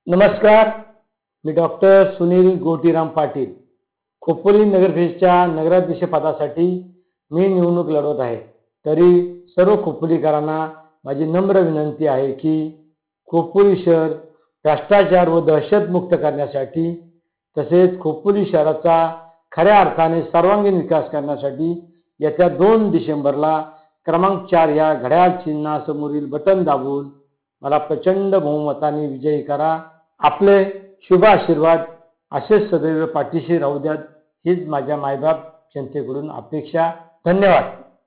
नमस्कार, मी डॉक्टर सुनील गोटीराम पाटील. खोपोली नगरपरिषदेच्या नगराध्यक्ष पदासाठी मी निवडणूक लढवत आहे. तरी सर्व खोपोलीकरांना माझी नम्र विनंती आहे की खोपोली शहर भ्रष्टाचार व दहशतमुक्त करण्यासाठी तसेच खोपोली शहराचा खऱ्या अर्थाने सर्वांगीण विकास करण्यासाठी येत्या 2 डिसेंबरला क्रमांक 4 या घड्याळ चिन्हासमोरील बटन दाबून मला प्रचंड बहुमताने विजयी करा. आपले शुभ आशीर्वाद असेच सदैव पाठीशी राहू द्यात हीच माझ्या मायबाप जनतेकडून अपेक्षा. धन्यवाद.